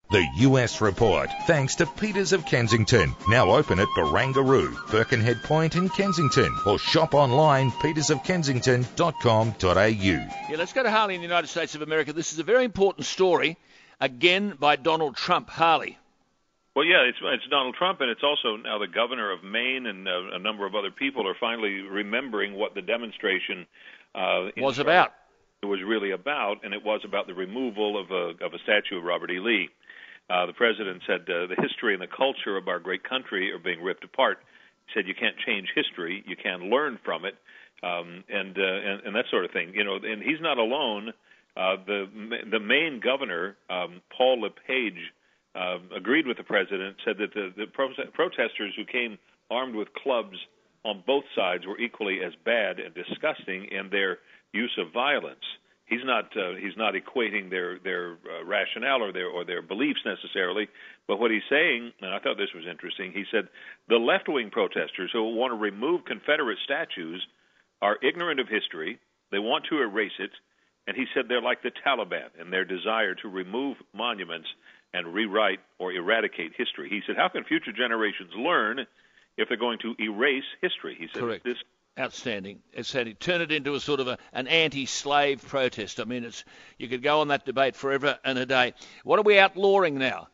The US Report, thanks to Peters of Kensington. Now open at Barangaroo, Birkenhead Point in Kensington, or shop online petersofkensington.com.au. Yeah, let's go to Harley in the United States of America. This is a very important story, again by Donald Trump. Harley. Well, yeah, it's Donald Trump, and it's also now the governor of Maine, and a number of other people are finally remembering what the demonstration was about. It was really about, and it was about the removal of a statue of Robert E. Lee. The president said the history and the culture of our great country are being ripped apart. He said you can't change history, you can learn from it, and that sort of thing. You know, and he's not alone. The Maine governor, Paul LePage, agreed with the president, said that the protesters who came armed with clubs on both sides were equally as bad and disgusting in their use of violence. He's not equating their rationale or their beliefs necessarily, but what he's saying, and I thought this was interesting, he said the left-wing protesters who want to remove Confederate statues are ignorant of history, they want to erase it, and he said they're like the Taliban in their desire to remove monuments and rewrite or eradicate history. He said, how can future generations learn if they're going to erase history? He said, correct. Outstanding. Turn it into a sort of an anti-slave protest. I mean, you could go on that debate forever and a day. What are we outlawing now?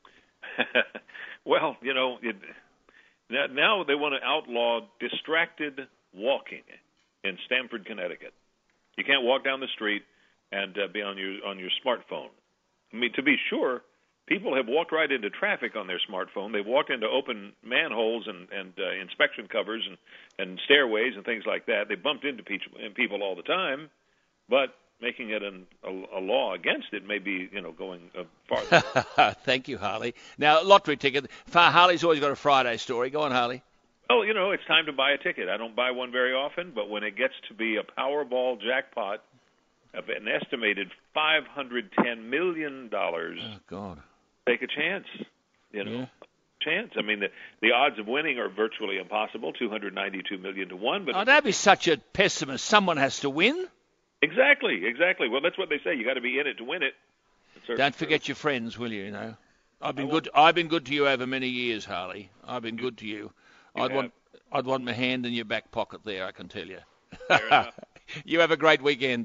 Well, you know, now they want to outlaw distracted walking in Stamford, Connecticut. You can't walk down the street and be on your smartphone. I mean, to be sure, people have walked right into traffic on their smartphone. They've walked into open manholes and inspection covers and stairways and things like that. They bumped into people all the time, but making it a law against it may be, going farther. Thank you, Harley. Now, lottery ticket. Harley's always got a Friday story. Go on, Harley. Well, it's time to buy a ticket. I don't buy one very often, but when it gets to be a Powerball jackpot of an estimated $510 million, oh, God. Take a chance, Yeah. Chance. I mean, the odds of winning are virtually impossible, 292 million to 1. But don't be such a pessimist. Someone has to win. Exactly. Well, that's what they say. You got to be in it to win it. Don't forget your friends, will you? I've been good. I've been good to you over many years, Harley. I've been good to you. I'd want my hand in your back pocket there. I can tell you. Fair enough. You have a great weekend.